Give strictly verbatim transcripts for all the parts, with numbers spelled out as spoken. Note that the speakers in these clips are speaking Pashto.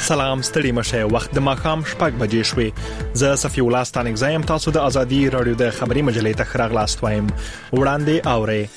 سلام ستړي مشه وخت د ماخام شپږ بجې شوې زه صفي الله ستانک زایم تاسو د ازادي رادیو د خبري مجلې ته خراغلاست وایم وړاندې اوري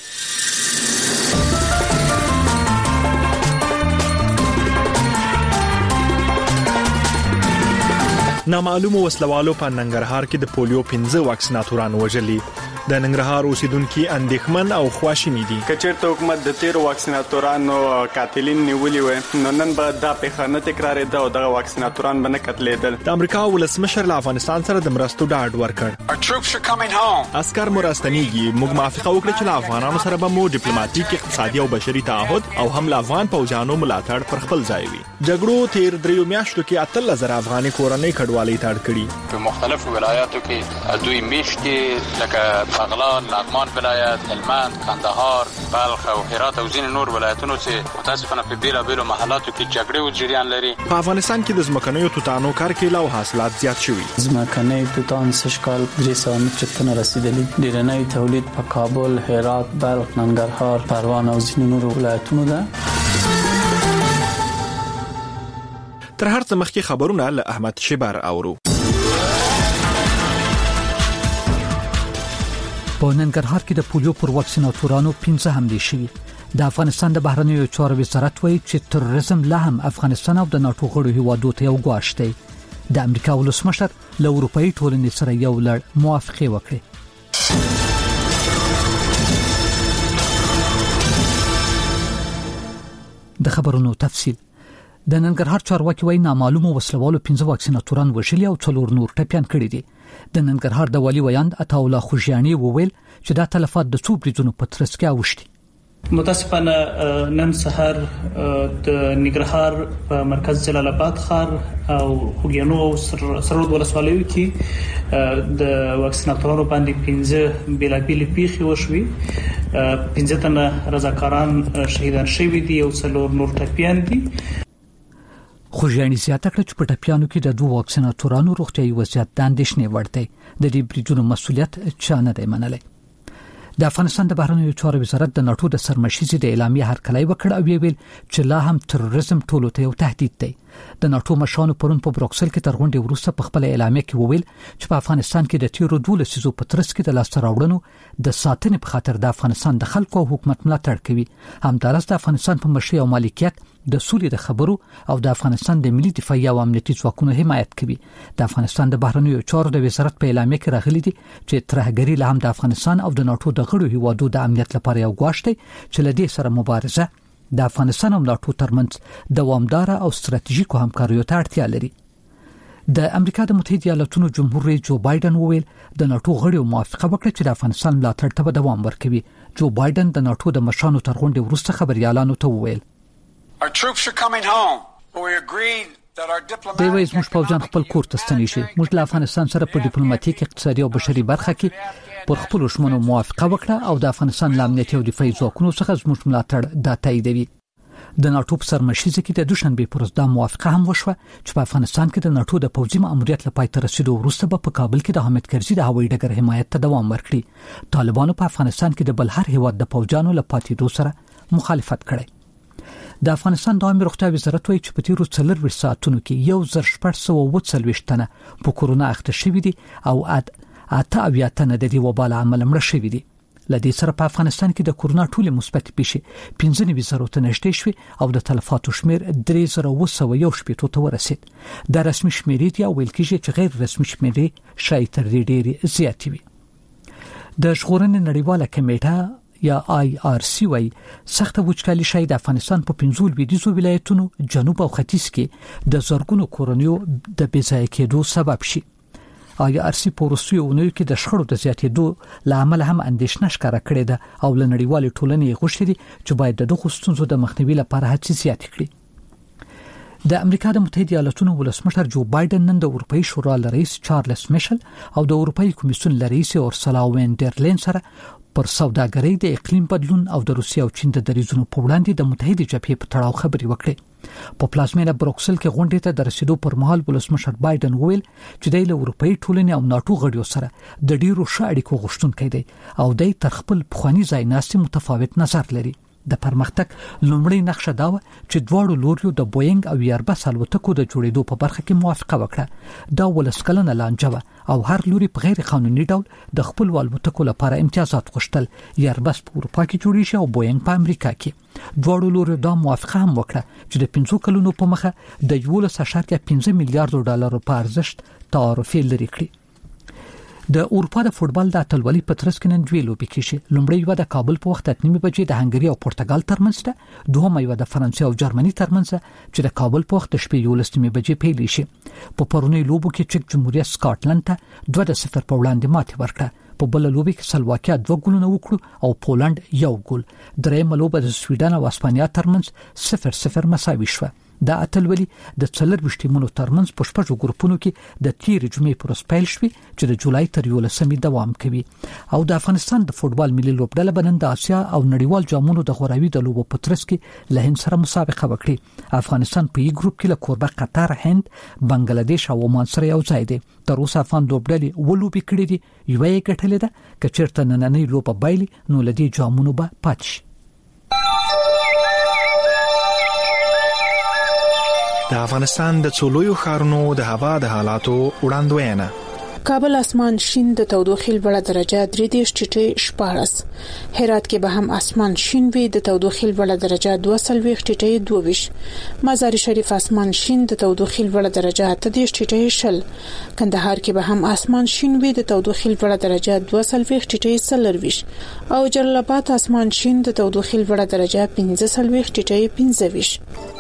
نامعلوم وسلوالو په ننګرهار کې د پولیو پنځه واکسیناتوران وژلي د ننګرهار اوسیدونکو اندېښمن او خواشیني دي کچېرته حکومت د تیر واکسیناتورانو قاتلین نیولې و نو نن به دا په خانه تکرار ده او دغه واکسیناتوران به نه قتلېدل د امریکا ولسمشر له افغانستان سره د مرستو ډاډ ورکړ عسكر مرستنیږي موږ موافقه وکړه چې له افغانانو سره به مو ډیپلوماټیک اقتصادي او بشري تعهد او هم له افغان پوځانو ملاتړ پر خپل ځای وي جګړو تیر دریو میاشتو کې اتل زر افغاني کورنۍ کډوالۍ تاړ کړي په مختلفو ولایاتو کې دوی میشتي لکه بغلان، لغمان ولایت، هلمند، کندهار، بلخ او هرات او ځینې نور ولایتونو چې متاسفانه په بیلا بیلو محلاتو کې جګړې او جریان لري. په افغانستان کې د ځمکنیو توتانو کرکیله او حاصلات زیات شوي. ځمکنی توتان سشکال درې سوه میټریک رسیدلی. ډیرنی تولید په کابل، هرات، بلخ، ننګرهار، پروان او ځینې نور ولایتونو ده. تر هر څه مخکې خبرونه له احمد شبر اورو. په ننګرهار کې د پولیو پر واکسیناتورانو پنځه حملې شوې. د افغانستان د بهرنیو چارو وزارت وایي چې تروریزم لا هم افغانستان او د ناتو غړو هیوادو ته یو ګواښ دی. د امریکا ولسمشر له اروپאי ټولنې سره یو لړ موافقه وکړه. د خبرونو تفصیل د ننګرهار چارواکي وایي نامعلومو وسلوالو پنځه واکسیناتوران وژلي او څلور نور ټپيان کړي دي. د ننګرهار د والي ویاند عطاالله خوشیانی وویل چې دا تلفات د څو بریدونو په ترڅ کې اوښتي. متاسفانه نن سحر د ننګرهار په مرکز جلال آباد ښار او خوګیانو او سرود ولسوالیو کې د واکسیناتورانو باندې پنځه بیلابیل پیښې وشوي. پنځه تنه رضاکاران شهیدان شوي دي او څلور نور ټپيان دي. خوشیانی زیاته کړ چې په ټپيانو کې د دوه واکسیناتورانو روغتیايي وضعیت د اندېښنې وړ دی. د دې بریدونو مسؤلیت چا نه دی منلی. د افغانستان د بهرنیو چارو وزارت د ناتو د سرمشيزي د اعلامیه هرکلی وکړ او ویل چې لا هم تروریزم ټولو ته یو تهدید دی. د ناتو مشرانو پرون په بروکسل کې تر غونډې وروسته په خپل اعلامیه کې وویل چې په افغانستان کې د تیرو دوه لسیزو په ترڅ کې د لاسته راوړنو د ساتنې په خاطر د افغانستان د خلکو او حکومت ملاتړ کوي. همدارس د افغانستان په مشرۍ او مالکیت د سولې د خبرو او د افغانستان د ملي دفاعي او امنیتي ځواکونو حمایت کوي. د افغانستان د بهرنیو چارو د وزارت په اعلامیه کې راغلي دي چې ترهګری له هم د افغانستان او د ناتو د غړو هیوادو د امنیت لپاره یو ګواښ دی چې له دې سره مبارزه د افغانستان او ناتو ترمنځ دوامدار او ستراتیژیکو همکاریو ته اړتیا لري. د امریکا د متحده ایالاتونو جمهور رئیس جو بایدن وویل د ناتو غړو موافقه وکړه چې د افغانستان ملاتړ ته دوام ورکوي. جو بایدن د ناتو د مشرانو تر غونډې وروسته خبريالانو ته وویل Our troops are coming home. We agreed that our diplomatic دوی وایي موږ پوځیان خپل کور ته ستنی شي. موږ له افغانستان سره په ډیپلوماټیک اقتصادي او بشري برخه کې پر خپل شمنو موافقه وکړه او د افغانستان له امنیتي او دفاعي ځواکونو څخه زموږ ملاتړ د تاییدوي. د ناتو په سرمشيزه کې د دوشنبه پر ورځ د موافقه هم وشوه چې په افغانستان کې د ناتو د پوځي ماموریت لپاره تر رسیدو وروسته په کابل کې د حامد کرزي د هوایي ډګر حمایت ته دوام ورکړي. طالبانو په افغانستان کې د بل هر هیواد د پوځانو لپاره دوه سره مخالفت کړي. د افغانستان د عامه روغتیا وزارت وایي چې په تیرو څلور ساعتونو کې یو زر شپږ سوه اووه څلوېښت تنه په کورونا اخته شوي دي او اته اویا تنه د دې وبا له امله مړه شوي دي. له دې سره په افغانستان کې د کورونا ټولې مثبت پیښې پنځه نوي زره ته نږدې شوې او د تلفاتو شمیر درې زره اوه سوه یو شپېته ته ورسید. د رسمي شمیرې دی او ویل کېږي چې غیر رسمي شمیرې شاید تر دې ډېرې زیاتې وي. د ژغورنې نړیواله کمیټه یا آی آر سی وای سخت وچکالي شاید افغانستان په پنځول لویدیځو ولایتونو جنوب او ختیځ کې د زرګونو کورونیو د بېځایه کېدو سبب شي. آی آر سی په روسیو اونیو کې د شخړو د زیاتېدو لامل هم اندېښنه ښکاره کړې ده او له نړیوالې ټولنې غوښتي دي چې باید د دغو ستونزو د مخنیوي لپاره هڅې زیاتې کړي. د امریکا د متحده ایالاتونو ولسمشر جو بایدن نن د اروپאי شورا رئیس چارلز میشل او د اروپאי کمیسیون رئیس اورسولا وان ډر لین سره پر سوداګرۍ د اقلیم بدلون او د روسیې او چین د دریځونو په وړاندې د متحده جبهې په تړاو خبرې وکړې. په پلازمینه بروکسل کې غونډې ته د رسیدو پر مهال ولسمشر بایدن وویل چې د اروپאי ټولنې او ناتو غړیو سره د ډیرو ښه اړیکو غوښتونکی دی او د تر خپل پخوانی ځای ناستي متفاوت نظر لري. د پرمختګ لومړی نقشه دا و چې دواړو لوریو د بوینګ او ایربس الوتکو د جوړېدو په برخه کې موافقه وکړه. دا ولسکلنه لانجه وه او هر لوري په غیر قانوني ډول د خپل الوتکو لپاره امتیازات غوښتل. ایربس په اروپا کې جوړ شي او بوینګ په امریکا کې. دواړو لوري دا موافقه هم وکړه چې د پنځو کلونو په مخه د یولس اشاریه پنځه میلیارډ ډالر په ارزښت تعرفه لري کړی. د اروپا د فوتبال د اتلولۍ په ترڅ کې نن دوی لوبي کیږي. لومړی یو د کابل په وخت اته نیمه بجې د هنګري او پرتګال ترمنځ ده، دوهمه یو د فرانسې او جرمني ترمنځ چې د کابل په وخت شپې یولس نیمه بجې پیل شي. په پرونی لوبو کې چک جمهوریت سکاټلند ته دوه صفر په وړاندې ماتې ورکړه. په بل لوبي کې سلواکیا دوه ګولونه وکړو او پولند یو ګول. درېیمه لوبه د سویډن او اسپانیا ترمنځ صفر صفر مساوي شوه. دا اتلولي د څلور ټیمونو ترمنځ په شپږو ګروپونو کې د تیر جمعې پر سپیل شوي چې د جولای تر یولسمې دوام کوي. او د افغانستان د فوتبال ملي لوبډله بنن د آسیا او نړیوال جامونو د غوراوي د لوبو په ترڅ کې له هند سره مسابقه وکړي. افغانستان په یو ګروپ کې له کوربه قطر، هند، بنگلاديش او عمان سره یو ځای دی. تر اوسه افغان لوبډلې ولوبي کړې دي، یو یې ګټلې ده. که چیرته نننۍ لوبه بایلي نو لدی جامونو به پاتې شي. د افغانستان د څولویو ښارونو د هوا د حالاتو وړاندوینه. کابل اسمان شین د تودوخې لوړه درجه درې دېرش ټیټې شپاړس. هرات کې به هم اسمان شین وي د تودوخې لوړه درجه دوه څلوېښت ټیټې دوه ویشت. مزار شریف اسمان شین د تودوخې لوړه درجه اته دېرش ټیټې شل. کندهار کې به هم اسمان شین وي د تودوخې لوړه درجه دوه څلوېښت ټیټې څلور ویشت او جلال آباد اسمان شین د تودوخې لوړه درجه پنځه څلوېښت ټیټې پنځه ویشت.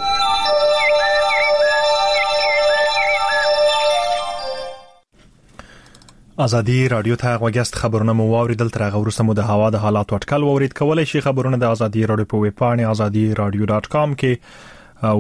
ازادي رادیو ته غوږیاست. خبرونه مو واوریدل. تر هغه وروسته مو د هوا د حالات اټکل واورید. کولای شي خبرونه د ازادي رادیو په ویب پاڼه ازادي رادیو ډاټ کام کې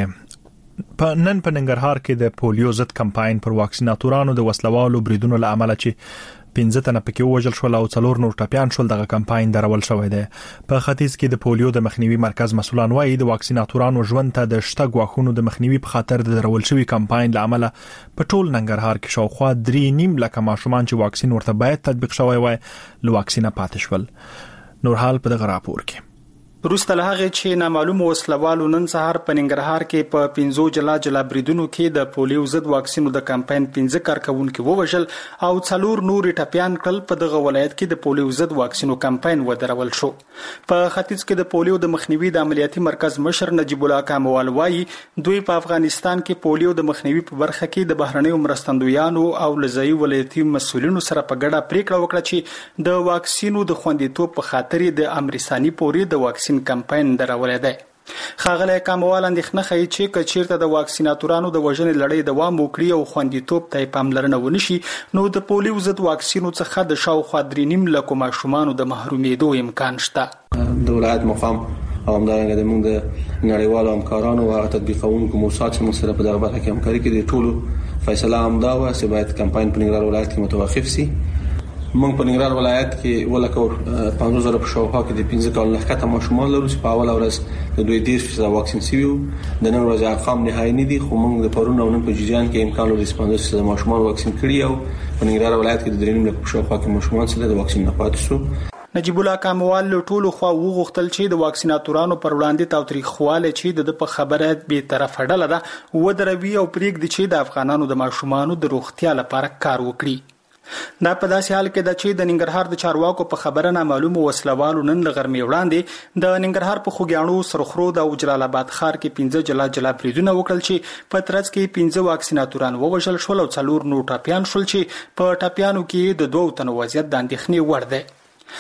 ولولئ. په نن په ننګرهار کې د پولیو ضد کمپاین پر واکسیناتورانو د وسلوالو بریدونو له امله چې پنځه تنه پکې وژل شول او څلور نور ټپيان شول، دغه کمپاین درول شوی دی. په ختیځ کې د پولیو د مخنیوي مرکز مسولان وایي د واکسیناتورانو ژوند ته د شته غواخونو د مخنیوي په خاطر د درول شوی کمپاین له امله په ټول ننګرهار کې شاوخوا درې نیم لکه ماشومان چې واکسین ورته باید تطبیق شوی وای له واکسینه پاتې شول. نور حال په دغه راپور کې. وروسته له هغې چې نامعلوم وسلوالو نن سهار په ننګرهار کې په پنځو جلا جلا بریدونو کې د پولیو ضد واکسینو د کمپاین پنځه کارکونکو ووژل او څلور نور ټپيان کړل. په دغه ولایت کې د پولیو ضد واکسینو کمپاین ودرول شو. په ختیځ کې د پولیو د مخنیوي د عملیاتي مرکز مشر نجیب الله کاموال وایي دوی په افغانستان کې پولیو د مخنیوي په برخه کې د بهرنیو مرستندویانو او لزایي ولایتي مسولینو سره په ګډه پریکړه وکړه چې د واکسینو د خوندیتوب په خاطر د امرساني پورې د واکسین کمپاین درولې ده. خاغله کاموال اندېښنه ښیي چې کچیرته د واکسیناتورانو د وژنې لړۍ دوام وکړي او خوندیتوب ته پاملرنه ونشي نو د پولیو ضد واکسینو څخه د شاوخوا درې نیم لکو ماشومانو د محرومیدو امکان شته. د ولایت مقام او همدارنګه د موږ د نړیوالو همکارانو او تطبیقونکو موسسات چې موږ سره په دغه برخه کې همکاري کوي د ټولو فیصله همدا و چې باید کمپاین په ننګرهار ولایت کې متوقف شي. موږ په ننګرهار ولایت کې ولکه پنځه زره په شاوخوا کې د پنځه کال نه ښکته ماشومان لرو چې په اوله ورځ د دوی دېرش فیصده واکسین شوي وو. د نن ورځې ارقام نهایي نه دي خو موږ د پرون او نن په جریان کې امکان لري چې پنځه فیصده ماشومان واکسین کړي او په ننګرهار ولایت کې د درې نیم لکو په شاوخوا کې ماشومان سره د واکسین نه پاتې شو. نجیب الله کاموال له ټولو خوا وغوښتل چې د واکسیناتورانو پر وړاندې تاوتریخواله چې د خبره به طرفه ډله ده ودروي او پریږدي چې د افغانانو د ماشومانو د روغتیا لپاره کار وکړي. دا په داسې حال کې د چې د ننګرهار د چارواکو په خبره نامعلوم وسلوالو نن له غرمې وړاندې د ننګرهار په خوګیاڼو، سرخرود او جلال آباد ښار کې پنځه جلا جلا بریدونه وکړل چې په ترڅ کې پنځه واکسیناتوران ووژل شول او څلور نور ټپيان شول چې په ټپيانو کې د دوه تنو وضعیت د اندېښنې وړ دی.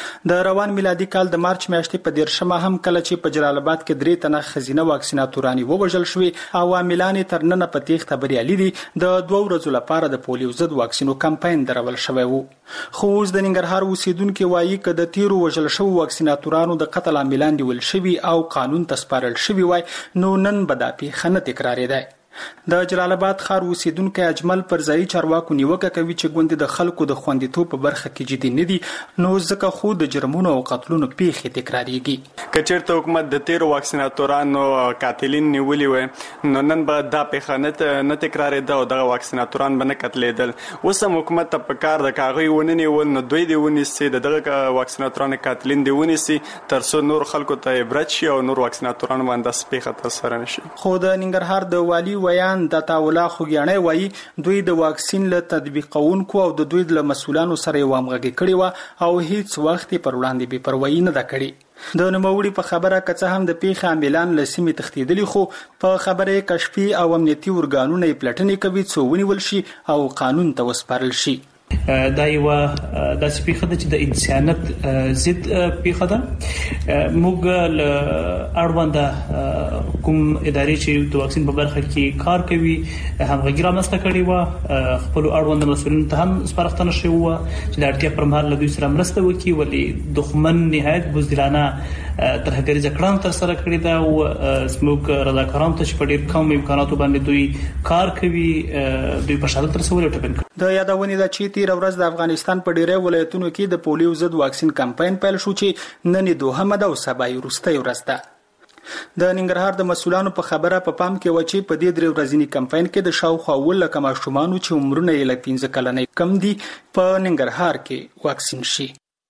د روان میلادي کال د مارچ میاشتې په دیرشمه هم کله چې په جلال آباد کې درې تنه خزینه واکسیناتورانی ووژل شوې او عاملان تر نن په تېښته بریالي دي. د دوه ورځو لپاره د پولیو ضد واکسینو کمپاین درول شوی وو. خو اوس د ننګرهار اوسیدونکو وایي چې د تیرو وژل شوو واکسیناتورانو د قتل عاملان نیول شوي او قانون ته سپارل شوي وای نو نن به دا پیښه نه تکرارېده. د جلال آباد ښار اوسیدونکو اجمل پرځای چارواکو نیوکه کوي چې ګوند د خلکو د خوندیتوب په برخه کې جدي نه دي، نو ځکه خو د جرمونو او قتلونو پیښې تکراریږي. کچېرته حکومت د تیرو واکسیناتورانو قاتلین نیولي وي نو نن به دا پیښه نه تکرارېده او دغه واکسیناتوران به نه قتلېدل. اوس هم حکومت ته پکار ده که هغوی ونه نیول نو دوی دې ونیسي، د دغه واکسیناتورانو قاتلین دې ونیسي تر څو نور خلکو ته عبرت شي او نور واکسیناتوران باندې داسې پیښه ترسره نه شي. خو د ننګرهار د والي ویان د تاولا خوګیاڼی وایي دوی د واکسین له تطبیقونکو او د دوی له مسولانو سره یو همغږي کړې وه او هیڅ وخت پر وړاندې بې پروايي نه ده کړې. د نوموړي په خبره که څه هم د پیښې عاملان له سیمې تښتېدلي، خو په خبره کشفي او امنیتي ارګانونه یې پلټنې کوي څو ونیول شي او قانون ته وسپارل شي. دا یو داسې پیښه ده چې د انسانیت ضد پیښه ده. موږ له اړونده کوم ادارې چې د واکسین په برخه کې کار کوي همغږي رامنځته کړې وه، خپل اړوند مسؤلینو ته هم سپارښتنه شوې وه چې د اړتیا پر مهال له دوی سره مرسته وکړي، ولې دښمن نهایت بزدلانه ترهګریزه کړنه ترسره کړې ده او زموږ رضاکارانو ته چې په ډېر کم امکاناتو باندې دوی کار کوي دوی په شهادت رسولو ټاپل کړي. د یادونې ده چې تیر ورځ د افغانستان په ډیری ولایتونو کې د پولیو ضد واکسین کمپاین پیل شو چې نن دوهمه ده او سبا یې وروستۍ ورځ ده. د ننګرهار د مسؤلانو په خبره په پام کې و چې په دې درې ورځنی کمپاین کې د شاوخوا اووه لکه ماشومان چې عمرونه یې له پنځه کلنۍ کم دي په ننګرهار کې واکسین شي.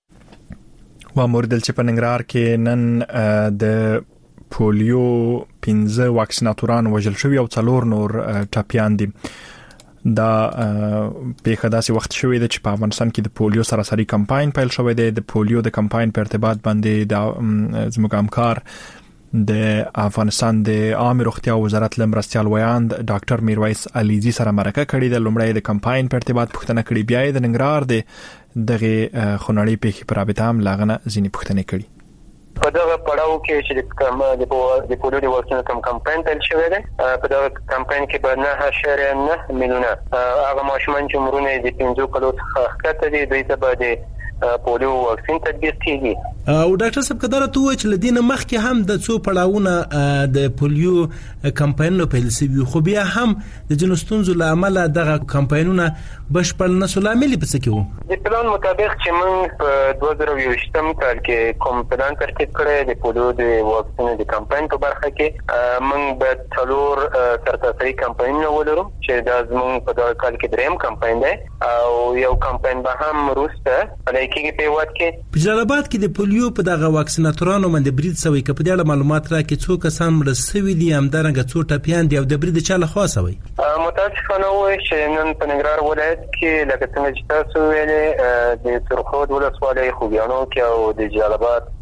و موردل چې په ننګرهار کې نن د پولیو پنځه واکسیناتوران وژل شوي او څلور نور ټپیان دي. دا پیښه داسې وخت شوې ده چې په افغانستان کې د پولیو سراسري کمپاین پیل شوی دی. د پولیو د کمپاین په ارتباط باندې د زموږ همکار د افغانستان د عامه روغتیا وزارت لمرستيال ویاند ډاکټر میرویس علیزی سره مرکه کړې ده. لومړی د کمپاین په ارتباط پوښتنه کړې، بیا د ننګرهار د دغه خونړۍ پیښې پر رابطه هم لاغنه ځینې پوښتنې کړې. په دغه پړاو کې چې د پولیو د واکسین کم کمپاین پیل شوی دی، په دغه کمپاین کې به نه اشاریه نه میلیونه هغه ماشومان چې عمرونه د پنځو کلو څخه ښکته دي دوی ته به د پولیو واکسین تطبیق کیږي. او ډاکټر صاحب کداره تو چې لدینه مخکې هم د څو پړاوونه د پولیو کمپاینونو پیل شوی، خو بیا هم د جنستونزو لامل دغه کمپاینونه بشپړ نسل عامل پڅ کېو. د پلان مطابق چې موږ په دوه زره یوویشتم کال کې کوم پلان ترتیب کړی د پولیو د واکسین د کمپاین په برخه کې موږ به څلور سرتاسري کمپاینونه ولرو چې دا زموږ په دغه کال کې دریم کمپاین دی او یو کمپاین به هم وروسته پلی کېږي په هېواد کې. په جلال آباد کې د پولیو په دغه واکسیناتورانو باندې برید شوی، که په دې اړه معلومات راکړي څو کسان مړه شوي دي، همدارنګه څو ټپیان دي او د برید چا لخوا شوی؟ متاسفانه وایي چې نن په ننګرهار ولایت کې لکه څنګه چې تاسو ویلې د سرخود ولسوالۍ خوږیاڼو کې او د جلال آباد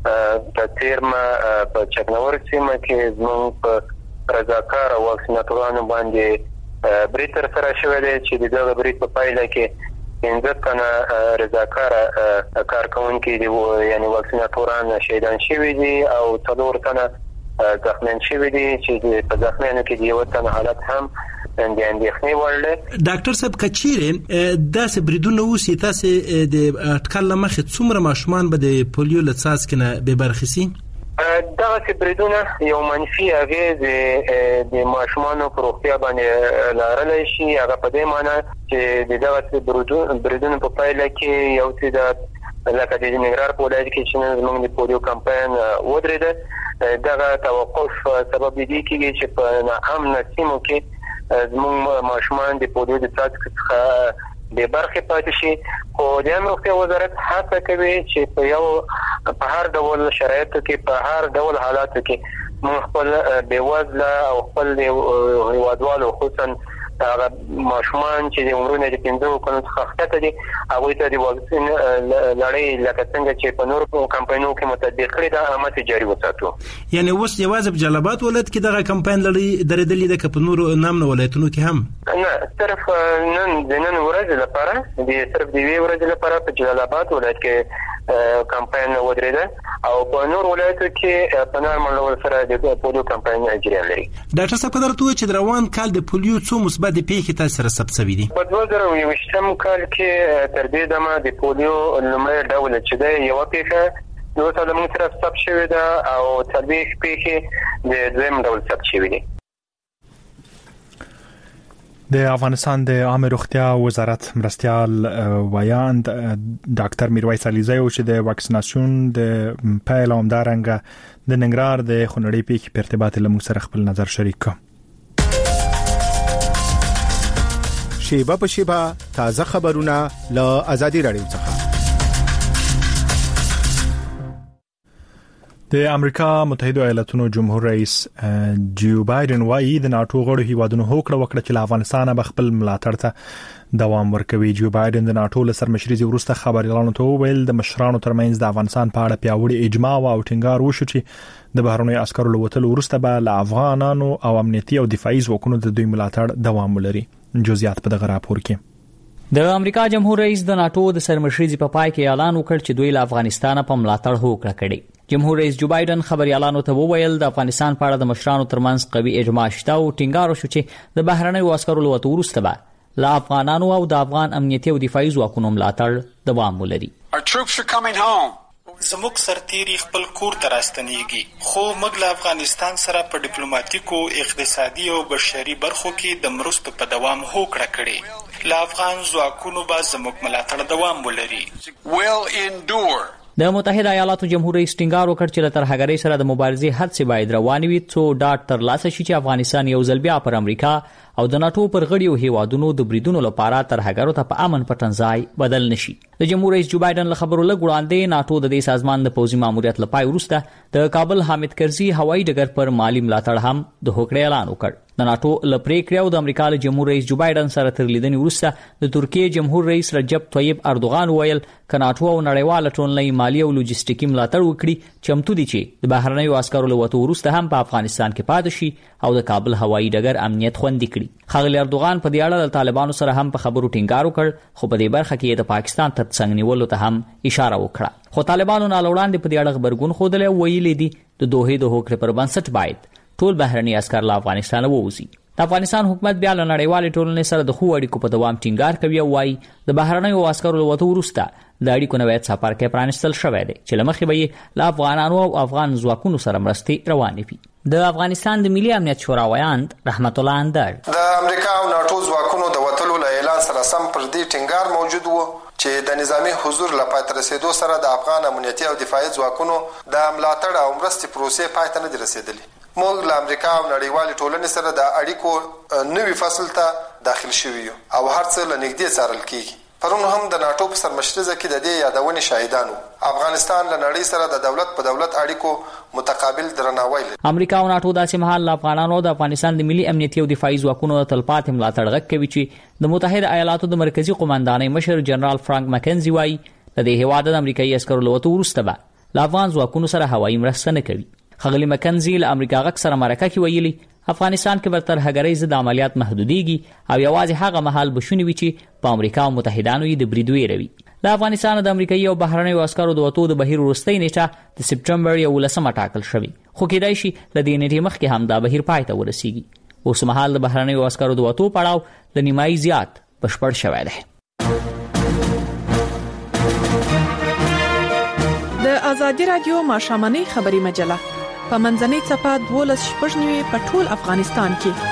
په تیرمه په چکنور سیمه کې زموږ په رضاکار واکسیناتورانو باندې برید ترسره شوی دی چې د دغه برید په پایله کې پنځه تنه رضاکار کارکونکي دي یعنی واکسیناتوران شهیدان شوي دي او څلور تنه زخمیان شوي دي چې په زخمیانو کې د یو تنه حالت هم د اندېښنې وړ دی. ډاکټر صاحب کچېرې داسې بریدونه وشي تاسو د اټکل مخې څومره ماشومان به د پولیو له څاڅکي نه بې برخې شي؟ دغه بریدونه یو منفي اغیز د ماشومانو پر روغتیا باندې لرلی شي. هغه په دې معنی چې دغه بریدونو په پایله کې یو څه د لکه د ننګرهار په ولایت کې چې نن زموږ د پولیو کمپاین ودرېده، دغه توقف سبب دې کېږي چې په ناامنه سیمو کې زموږ ماشومان د پولیو د څاڅکي څخه بې برخې پاتې شي. خو د عامه روغتیا وزارت هڅه کوي چې په یو په هر ډول شرایطو کې په هر ډول حالاتو کې موږ خپل بېوزله او خپل هیوادوالو خصوصا هغه ماشومان چې د عمرونه د پنځو کلونو څخه ښکته دي هغوی ته د واکسین لړۍ لکه څنګه چې په نورو کمپاینونو کې مطبق کړي دا عمل جاري وساتو. یعنی اوس یوازې په جلال آباد ولایت کې دغه کمپاین لړۍ درېدلې ده که په نورو نامنو ولایتونو کې هم؟ نه، صرف نن د نن ورځې لپاره د صرف د یوې ورځې لپاره په جلال آباد ولایت کې کمپاین ودرېده او په نور ولایتو کې په نارمل ډول سره د پولیو کمپاین جریان لري. ډاکټر صاحب کدر ته چې روان کال د پولیو څو مثبت پیښې تاسو سره ثبت شوي دي؟ په دوه زره یوویشتم کال کې تر دې دمه د پولیو لومړی ډول چې دی یوه پیښه نو سره موږ سره ثبت شوې ده او څلوېښت پیښې د دویم ډول ثبت شوي دي. د افغانستان د عامه روغتیا وزارت مرستيال ویاند ډاکټر میرویس علیزی او چې د واکسیناسیون د پایله همدارنګه د ننګرهار د خونړۍ پیښې په ارتباط له موږ سره خپل نظر شریک کړ. شیبه په شیبه تازه خبرونه له آزادي رادیو څخه. د امریکا متحده ایالاتونو جمهور رئیس جو بایدن وايي د ناتو غړو هیوادونو هوکړه وکړه چې له افغانستان به خپل ملاتړ ته دوام ورکوي. جو بایدن د ناتو له سرمشري وروسته خبريالانو ته وویل د مشرانو ترمنځ د افغانستان په اړه پیاوړی اجماع او ټینګار وشو چې د بهرنۍ عسکرو له وتلو وروسته به له افغانانو او امنیتي او دفاعي ځواکونو د دوی ملاتړ دوام ولري. جزئیات په دغه راپور کې. د امریکا جمهور رئیس د ناتو د سرمشري په پای کې اعلان وکړ چې دوی له افغانستان په ملاتړ هوکړه کړې. جمهور رئیس جو بایدن خبريالانو ته وویل د افغانستان په اړه د مشرانو ترمنځ قوي اجماع شته او ټینګار وشو چې د بهرنۍ عسکرو له وتلو وروسته به له افغانانو او د افغان امنیتي او دفاعي ځواکونو ملاتړ دوام ولري. زموږ سرتیري خپل کور ته راستنیږي خو موږ له افغانستان سره په ډیپلوماټیکو اقتصادي او بشري برخو کې د مرستو په دوام هوکړه کړې. له افغان ځواکونو به زموږ ملاتړ دوام ولري. د متحده ایالاتو جمهور رئیس ټینګار وکړ چې له ترهګرۍ سره د مبارزې هڅې باید روانې وي څو ډاډ ترلاسه شي چې افغانستان یو ځل بیا پر امریکا او د ناتو پر غړیو هیوادونو د بریدونو لپاره ترهګرو ته په امن پټنځای بدل نشي. د جمهور رئیس جو بایدن له خبرو لږ وړاندې ناتو د دې سازمان د پوځي ماموریت لپاره وروسته د کابل حامد کرزي هوایي ډګر پر مالی ملاتړ هم د هوکړې اعلان وکړ. د ناتو له پریکړې او د امریکا له جمهور رئیس جو بایدن سره تر لیدنې وروسته د ترکیې جمهور رئیس رجب طیب اردوغان ویل ک ناتو او نړیواله ټولنې مالی او لوجستیکي ملاتړ وکړي چمتو دي چې د بهرنیو عسکرو له وتلو وروسته هم په افغانستان کې پاتې شي او د کابل هوایي ډګر امنیت خوندي کړي. ښاغلی اردوغان په دې اړه د طالبانو سره هم په خبرو ټینګار وکړ خو په دې برخه کې د پاکستان تر څنګ نیولو ته هم اشاره وکړه. خو طالبانو نه وړاندې په دې اړه خبرګون خوده ویلي دي د دوه د هوکړې پر بنسټ باید ټول بهرني عسکر له افغانستان ووځي. د افغانستان حکومت بیا له نړیوالې ټولنې سره د خو اړیکو په دوام ټینګار کوي او وايي د بهرنیو عسکرو له وتلو وروسته د اړیکو نوې څپرکی کې پرانستل شوی دی چې لمخې به یې له افغانانو او افغان ځواکونو سره مرستې روانې وي. د افغانستان د ملي امنیت شورا ویاند رحمت الله اندر د امریکا او ناتو ځواکونو د وتلو له اعلان سره سم پر دې ټینګار موجود وو چې د نظامی حضور لپاره تر رسیدو سره د افغان امنیتي او دفاعي ځواکونو د ملاتړ او مرستې پروسې پای ته نه رسیدلې. موږ له امریکا او نړیوالې ټولنې سره د اړیکو نوي فصل ته داخل شوي یو او هر څه له نږدې څارل کیږي. پرون هم د ناتو په سرمشرۍ کې د دې یادونې شاهدان وو. افغانستان له نړۍ سره د دولت په دولت اړیکو متقابل درناوی لري. امریکا او ناتو داسې مهال له افغانانو د افغانستان د ملي امنیتي او دفاعي ځواکونو د تلپاتې ملاتړ غږ کوي چې د متحده ایالاتو د مرکزی قومندانۍ مشر جنرال فرانک مکنزي وايي د دې هیواد د امریکایي عسکرو له وتلو وروسته به له افغان ځواکونو سره هوایي مرسته نه کوي. ښاغلی مکنزي له امریکا غږ سره مرکه کې ویلي افغانستان کې به ترهګرۍ ضد عملیات محدودېږي او یوازې هغه مهال به شونې وي چې په امریکا او متحدانو یې د برید ویروي. د افغانستان د امریکایي او بهرنیو عسکرو د وتلو د بهیر وروستۍ نیټه د سپټمبر یولسمه ټاکل شوې خو کېدای شي له دې نیټې مخکې هم دا بهیر پای ته ورسیږي. اوس مهال د بهرنیو عسکرو د وتلو پړاو د نیمایي زیات بشپړ شوی دی. د ازادي رادیو ماښامنۍ خبري مجله په منځنۍ صفحه دولس شپږ نیوي په ټول افغانستان کې.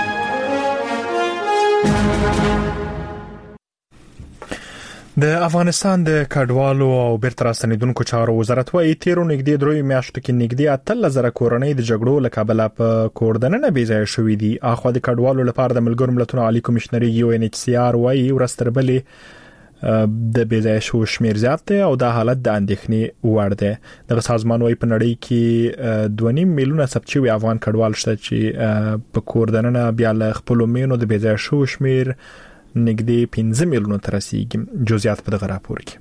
د افغانستان د کډوالو او بیرته راستنیدونکو چارو وزارت وايي تیرو نږدې درې میاشتو کې نږدې اتلس زره کورنۍ د جګړو له کبله په کوردننه بې ځایه شوې دي. اخوا د کډوالو لپاره د ملګرو ملتونو عالی کمشنري یو ان ایچ سی آر وايي ورستر بلې د بې ځایه شو شمیر زیات دی او دا حالت د اندېښنې وړ دی. دغه سازمان وايي په نړۍ کې دوه نیم میلیونه ثبت شوي افغان کډوال شته چې په کوردننه بیا له خپلو مینو د بې ځایه شو شمیر نږدې پنځه میلیونو ته رسیږي. جزئیات په دغه راپور کې.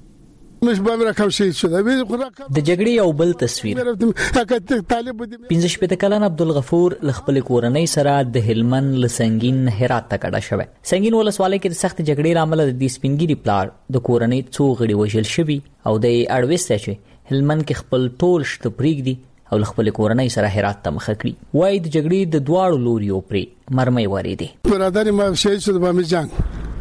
د جګړې یو بل تصویر پنځه شپږ کلن عبدالغفور له خپل کورنۍ سره د هلمند له سنگین هرات ته کډه شوی. سنگین ولسوالۍ کې د سخت جګړې لامل د دې سپینګری پلار د کورنۍ څو غړي وژل شوي او د اړوسته چې هلمند کې خپل ټول شته پریږدي او خپل کورنۍ سره هرات ته مخ کړي. وایي د جګړې د دواړو لوريو پرې مرمۍ وریدي. برادر ما شهید شد با می جنگ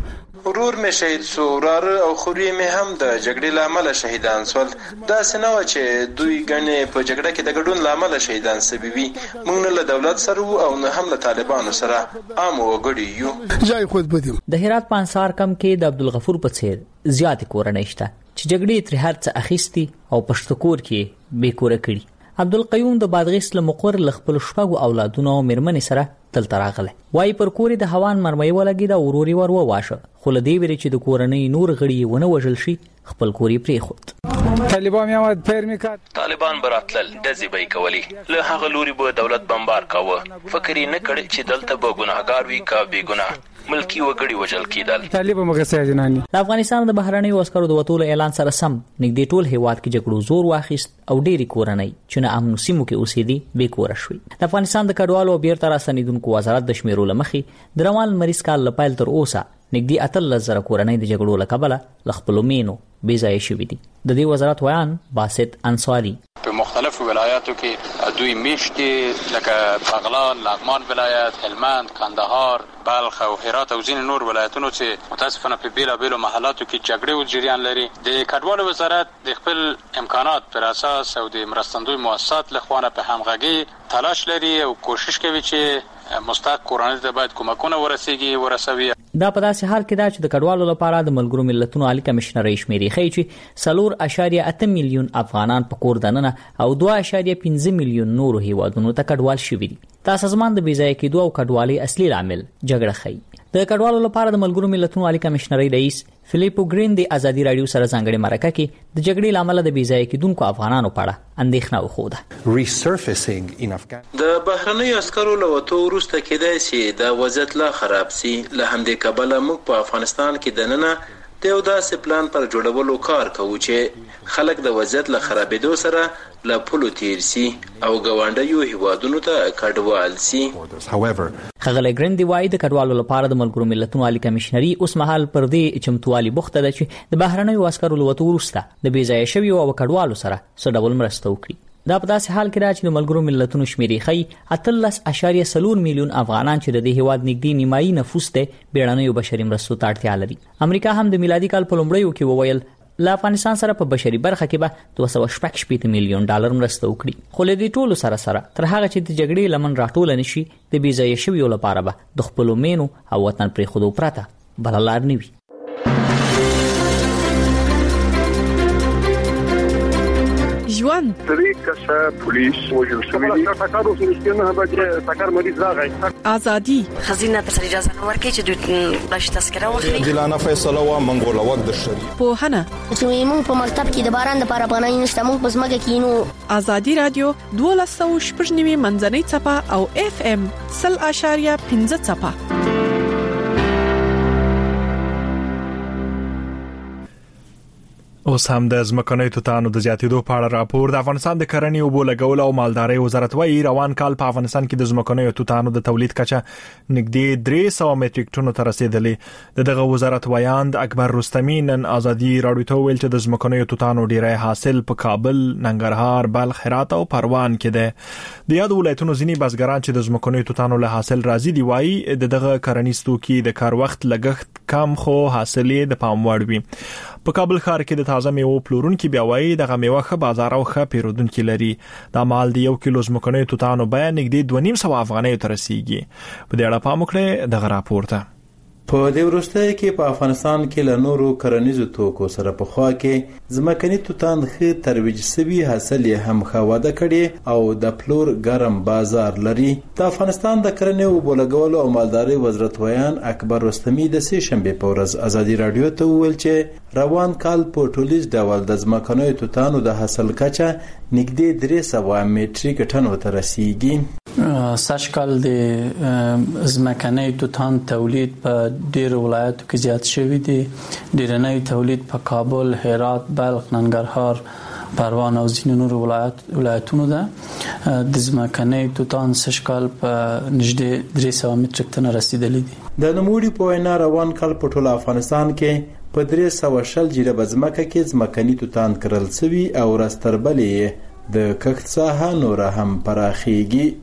ورور مې شهید سو، وراره او خوري مې هم د جګړې لامل شهیدان سول. دا سينه چې دوی غنې په جګړه کې د ګډون لامل شهیدان سببي. موږ نه له دولت سره او نه هم له طالبانو سره عام وګړي یو. جای خود بدیم. د هرات پانسار کم کې د عبدالغفور په څیر زیات کورنۍ شته چې جګړې تر هر څه اخیستي او پښتکور کې به کور کړي. عبدالقیوم د بادغیس له مقر لخپل شپږو اولادونو او مرمنې سره تل تراغله. وای پر کورې د هوان مرمۍ ولګي د اوروري ور وواشه، خو لدی ویری چې د کورنۍ نور غړي ونه وژل شي خپل کوري پرې خود. طالبان یې مات پیر میکات، طالبان براتل دزي به کوي، له هغه لوري به دولت بمبار کاوه. فکر یې نه کړ چې دلته به ګناهګار وي کا بے ګناه ملکی وګړي وجل کیدل. طالب مغسه جنانی د افغانستان د بهرنیو عسکرو د وټول اعلان سره سم نږدې ټول هیواد کې جګړو زور واخیست او ډېری کورنۍ چې نه امن سیمو کې اوسېدي به کور شوي. د افغانستان د کډوالو بیرته راستنیدونکو وزارت د شمیرو لمخې د روان مریض کال لپاره تر اوسه نږدې اتل زره کورنۍ د جګړو لکبله لخپلو مینو بې ځای شوي دي. د دې وزارت ویان باسط انصاری په مختلفو ولایاتو کې دوی میشتي لکه بغلان، لغمان ولایت، هلمند، کندهار، بلخ او هرات او ځینې نور ولایتونو چې متاسفانه په بیلا بیلو محلاتو کې جګړې او جریان لري. د کډوالو وزارت د خپل امکانات پر اساس او د مرستندوی مؤسسات له خوا په همغږي تلاش لري او کوشش کوي چې مستحق کورنۍ ته باید کومکونه ورسیږي ورسوي. دا په داسې حال کې دا چې د کډوالو لپاره د ملګرو ملتونو عالی کمشنر شمیرې ښیي چې څلور اعشاریه اته میلیون افغانان په کور دننه او دوه اعشاریه پنځه میلیون نورو هیوادونو ته کډوال شوي دي. دا سازمان د بې ځای کېدو او کډوالۍ اصلي عامل جګړه ښیي. د کډوالو لپاره د ملګرو ملتونو عالی کمشنر رئیس فلیپو ګرین د ازادي رادیو سره ځانګړي مرکه کې د جګړې لامل د بې ځای کېدونکو افغانانو په اړه اندېښنه وښوده. د بهرنیو عسکرو له وتو وروسته کېدای شي د وضعیت لا خراب سي. له همدې کبله موږ په افغانستان کې دننه د یو داسې پلان پر جوړولو کار کوو چې خلک د وضعیت له خرابېدو سره له پولو تیر سي او ګاونډیو هیوادونو ته کډوال سي. خغل ګرین دی وای د کډوالو لپاره د ملګرو ملتونو عالی کمشنري اوس مهال پر دې چمتوالي بوخته ده چې د بهرنیو عسکرو له وتو وروسته د بې ځای شویو او کډوالو سره څه ډول مرسته وکړي. دا په داسې حال کې راځي چې د ملګرو ملتونو شمیرې ښیي اتلس اعشاریه څلور میلیون افغانان چې د دې هیواد نږدې نیمایي نفوس ته بیړنیو بشري مرستو ته اړتیا لري. امریکا هم د میلادي کال په لومړیو کې وویل له افغانستان سره په بشري برخه کې به دوه سوه شپږ شپېته میلیون ډالر مرسته وکړي. خو له دې ټولو سره سره تر هغه چې د جګړې لمن راټوله نشي د بې ځای شویو لپاره به د خپلو مینو او وطن پرېښودو پرته بله لار نه وي. ژوند درې کسه پولیس وژل شوي دي. ټکر اوس نشته به ټکر مریض راغی. ازادي خزینه ته اجازه نه ورکړي چې دوی بلش تذکره واخلي. جلانه فیصله وا منګول وخت د شری په هنه چې موږ په مکتب کې د باران لپاره پناه نشته موږ په سمګه کې نو. ازادي رادیو دوه سوه شپږ نیمه منځنۍ چپه او اف ام صفر اعشاریه پنځه چپه. اوس هم د ځمکنیو توتانو د زیاتېدو په اړه راپور. د افغانستان د کرنې او اوبو لګولو او مالدارۍ وزارت وايي روان کال په افغانستان کې د ځمکنیو توتانو د تولید کچه نږدې درې سوه میټریک ټنو ته رسیدلې. د دغه وزارت ویاند اکبر رستمی نن ازادي رادیو ته ویل چې د ځمکنیو توتانو ډیری حاصل په کابل، ننګرهار، بلخ، هرات او پروان کې ده. د یاد ولایتونو ځینی بزګران چې د ځمکنیو توتانو له حاصل راضي دي وايي د دغه کرنیز توکي د کار وخت لګښت کم خو حاصل د پام وړ وي. په کابل ښار کې د تازه میوو پلورونکي بیا وایي دغه میوه ښه بازار او ښه پیرودونکي لري. دا مال د یو کیلو ځمکنیو توتانو بیه نږدې دوه نیم سوه افغانیو ته رسیږي. په دې اړه پام وکړئ دغه راپور ته. په دې وروستۍ کې په افغانستان کې له نورو کرنیزو توکو سره په خوا کې ځمکني توتان ښه ترویج شوي حاصل یې هم ښه وده کړې او د پلور ګرم بازار لري. د افغانستان د کرنې او اوبو لګولو او مالدارۍ وزارت ویان اکبر رستمی د سې شنبې په ورځ ازادي رادیو ته وویل چې روان کال په ټولیز ډول د ځمکنیو توتانو د حاصل کچه نږدې درې سوه میټریک ټنو ته رسیږي. سږ کال د ځمکني توتان تولید په ډېرو ولایتو کې زیات شوی دی. ډېرنی تولید په کابل، هرات، بلخ، ننګرهار، پروان او ځینو نورو ولایت ولایتونو ده. د ځمکني توتان سږ کال په نږدې درې سوه میټریک ټن رسیدلی دي. د نوموړي په وینا روان کال په ټول افغانستان کې په درې سوه شل جریبه ځمکه کې ځمکني توتان کرل شوي او راستربلې د کښت ساحه نور هم پراخیږي.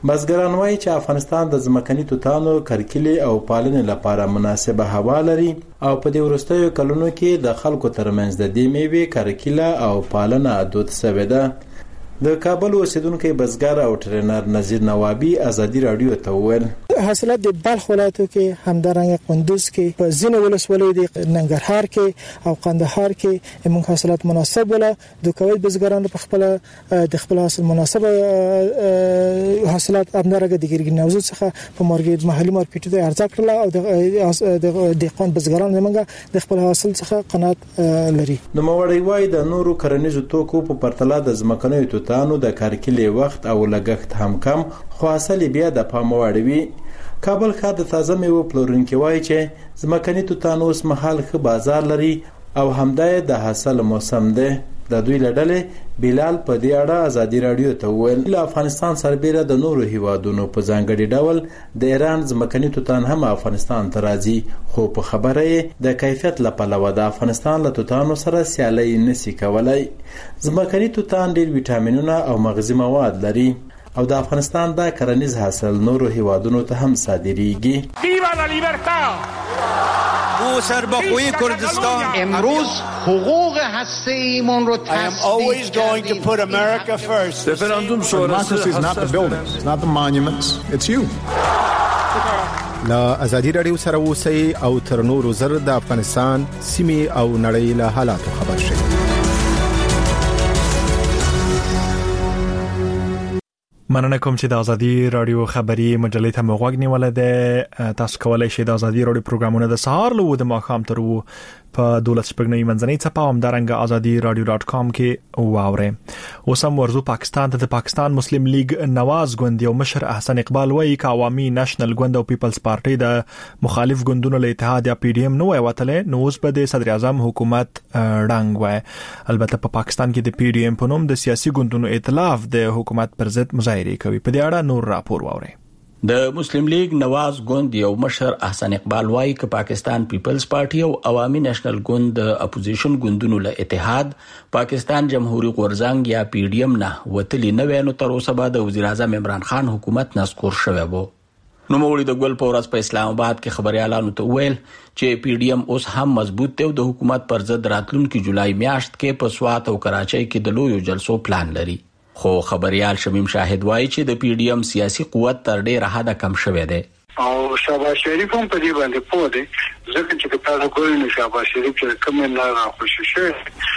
بزګران وایي چې افغانستان د ځمکني توتانو کرکیلې او پالنې لپاره مناسبه هوا لري او په دې وروستیو کلونو کې د خلکو ترمنځ د دې میوې کرکیله او پالنه دود شوې ده. د کابل اوسیدونکو بزګر او ټرینر نذیر نوابی ازادي رادیو ته وویل حاصلات د بلخ ولایتو کې همدارنګه کندوز کې په ځینو ولسوالیو د ننګرهار کې او قندهار کې موږ حاصلات مناسب ولا د کوي بزګرانو په خپل د خپل حاصل مناسب حاصلات همدارنګه د ګرګین نوزو څخه په مارکیټ محلي مارکیټ ته ارزه کړل او د دهقان بزګرانو موږ د خپل حاصل څخه قناعت لري. نو موړی وای د نورو کرنیزو توکو په پرتله د ځمکنیو توتانو د کارکلې وخت او لګښت هم کم خو حاصل بیا د پام وړ وي. کابل ښار د تازه میوو پلورونکي وایي چې ځمکني توتانو اوس مهال ښه بازار لري او همدای د حاصل موسم دی. د دوی لړلې بلال په دې اړه ازادي رادیو ته وویل له افغانستان سربېره د نورو هیوادونو په ځانګړي ډول د ایران ځمکني توتان هم افغانستان ته راځي خو په خبره یې د کیفیت له پلوه د افغانستان له توتانو سره سیالي نشي کولای. ځمکني توتان ډېر ویټامینونه او مغذي مواد لري او د افغانستان دا کرنیز حاصل نورو هیوادونو ته هم صادریږي. ویوا لا لیبرتا بو سربخوی کردستان امروز حقوق هسته‌ایمون رو تصدیق کردیم. رفراندوم شورای is not the buildings, it's not the monuments, it's you. لا ازادي رادیو سره اوسئ او تر نورو زر د افغانستان سیمې او نړۍ له حالاتو خبر شئ. مننه کوم چې د ازادي رادیو خبري مجلې ته موږ نیولې ده. تاسو کولای شئ د ازادي رادیو پروګرامونه د سهار له د ماښام تر وو په دولت شپږنۍ منځنۍ څپه هم دارنګ ازادي رادیو ډاټ کام کې واورئ. اوس هم ورزو پاکستان ته د پاکستان مسلم لیگ نواز ګوند یو مشر احسن اقبال وایي چې عوامي نېشنل ګوند او پیپلز پارټي د مخالف ګوندونو له اتحاد یا پی ډی ایم نو وایوتله نو اوس به د صدر اعظم حکومت ډنګ وای. البته په پاکستان کې د پی ډی ایم په نوم د سیاسي ګوندونو ائتلاف د حکومت پر ضد مظاهره کوي. په دې اړه نور راپور واورئ. د مسلم لیگ نواز ګوند یو مشر احسن اقبال وایي چې پاکستان پیپلز پارټي او عوامي نېشنل ګوند د اپوزیشن ګوندونو له اتحاد پاکستان جمهوریت غورځنګ یا پی ډی ایم نه وتلی نه وینو تر اوسه به د وزیر اعظم عمران خان حکومت نسکور شوی وو. نو مولوی د ګل پورس په اسلام آباد کې خبريالانو ته ویل چې پی ډی ایم اوس هم مضبوط دی او د حکومت پر ضد راتلونکي جولای میاشت کې په سوات او کراچۍ کې د لویو جلسو پلان لري. خو خبريال شمیم شاهد وایي چې د پی ډی ایم سیاسي قوت تر ډیره حد کم شوی دی او شهباز شریف هم په دې باندې پوه دی ځکه چې په تاسو ګورئ نو شهباز شریف چې کوم نه راخوشي شوی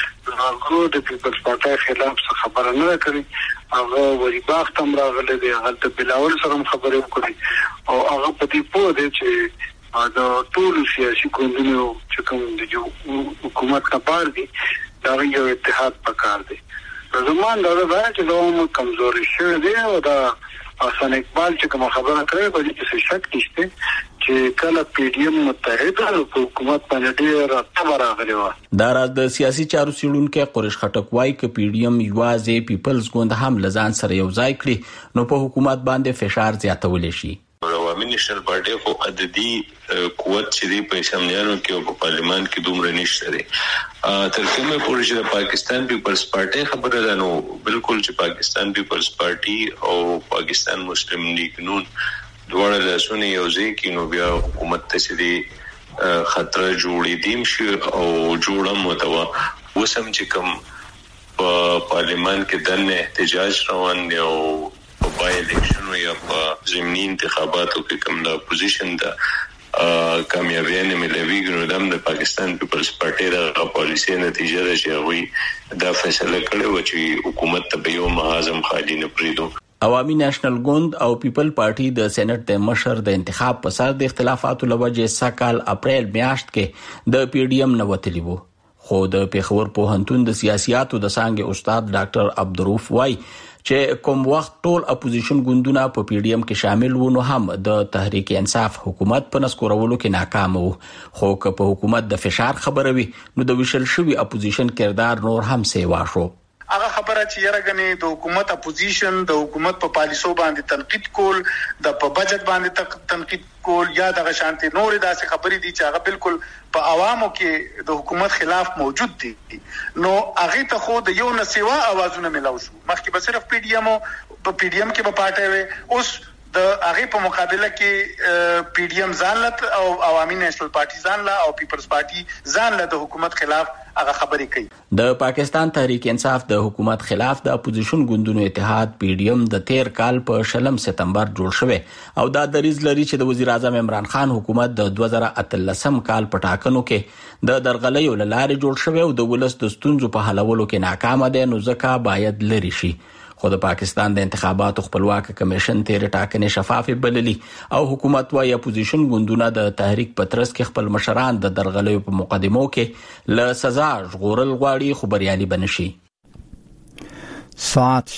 هغه د پیپلز پارټي خلاف څه خبره نه کوي. هغه وری باغ تم راغله دی هغه د بلاول سره خبرې وکړي او هغه په دې پوه دی چې دا ټول سیاسي ګوندونو چې کوم د حکومت کپار دي دا یو اتحاد پکار دی. زمان دا دا چې دوم کمزوري شوی دی او دا احسن اقبال چې کوم خبره کوي په دې کې شک نشته چې کله پی ډی ایم متحد او حکومت باندې ډیر راځي راغلی و. دا راز د سیاسي چارو سیړونکو قریش خټک وایي چې پی ډی ایم یوازې پیپلز ګوند هم لزان سره یو ځای کړي نو په حکومت باندې فشار زیاتول شي. عوامي نېشنل پارټي خو عددي قوت چې دی په اسمبلیانو کې او په پارلیمان کې دومره نشته دی. تر کومه پورې چې د پاکستان پیپلز پارټي خبره ده نو بالکل چې پاکستان پیپلز پارټي او پاکستان مسلم لیگ نون دواړه لاسونه یو ځای کې نو بیا حکومت ته چې دی خطر جوړې دیم شي او جوړه متوا وسم چې کوم په پارلیمان کې دنه احتجاج روان دی او په بای الیکشن یا په ضمني انتخاباتو کې کوم د اپوزیشن د کامیابی نه ملويږي نو د پاکستان پیپلز پارټي د پالیسي نتیجه ده چې وي دا فیصله کړې و چې حکومت ته به یو معظم خالي نه پریدو. عوامي نېشنل ګوند او پیپل پارټي د سېنات د مشر د انتخاب په سر د اختلافاتو لوجه سکهال اپریل میاشت کې د پی ډی ایم نوتلی وو. خو د پیښور پوهنتون د سیاسياتو د څانګې استاد ډاکټر عبدالروف وای چې کوم وخت ټول اپوزیشن ګوندونه په پی ډی ایم کې شامل وو نو هم د تحریک انصاف حکومت په نسکورولو کې ناکام وو. خو که په حکومت د فشار خبره وي نو د وشل شوی اپوزیشن کردار نور هم سیوا شو. هغه خبره چې یرغنې د حکومت اپوزیشن د حکومت په پالیسو باندې تنقید کول د په بجټ باندې تنقید کول یا د شانتي نور داسې خبرې دي چې هغه بالکل په عوامو کې د حکومت خلاف موجود دي. نو هغه ته خو د یو نسوا اوازونه ملاو شو. مخکې به صرف پی ډی ایم په پی ډی ایم کې به پاتې وي، اوس د هغه په مقابله کې پی ډی ایم ځان له او عوامي نېشنل پارټي ځان له او پیپلز پارټي ځان له د حکومت خلاف هغه خبرې کوي. د پاکستان تحریک انصاف د حکومت خلاف د اپوزیشن ګوندونو اتحاد پی ډی ایم د تیر کال په شلم سپتمبر جوړ شوی او دا دریز لري چې د وزیر اعظم عمران خان حکومت د دوه زره اتلسم کال په ټاکنو کې د درغلیو لارې جوړ شوی او د ولس د ستونزو په حلولو کې ناکام دي، نو ځکه باید لري شي. خو د پاکستان د انتخاباتو خپلواک کمیشن تیر ټاکنې شفافه بللي او حکومت وايي اپوزیشن ګوندونه د تحریک پترس کې خپل مشران د درغلیو په مقدمو کې له سزا ژغورل غواړي، خو بریالي بنشي. ساعت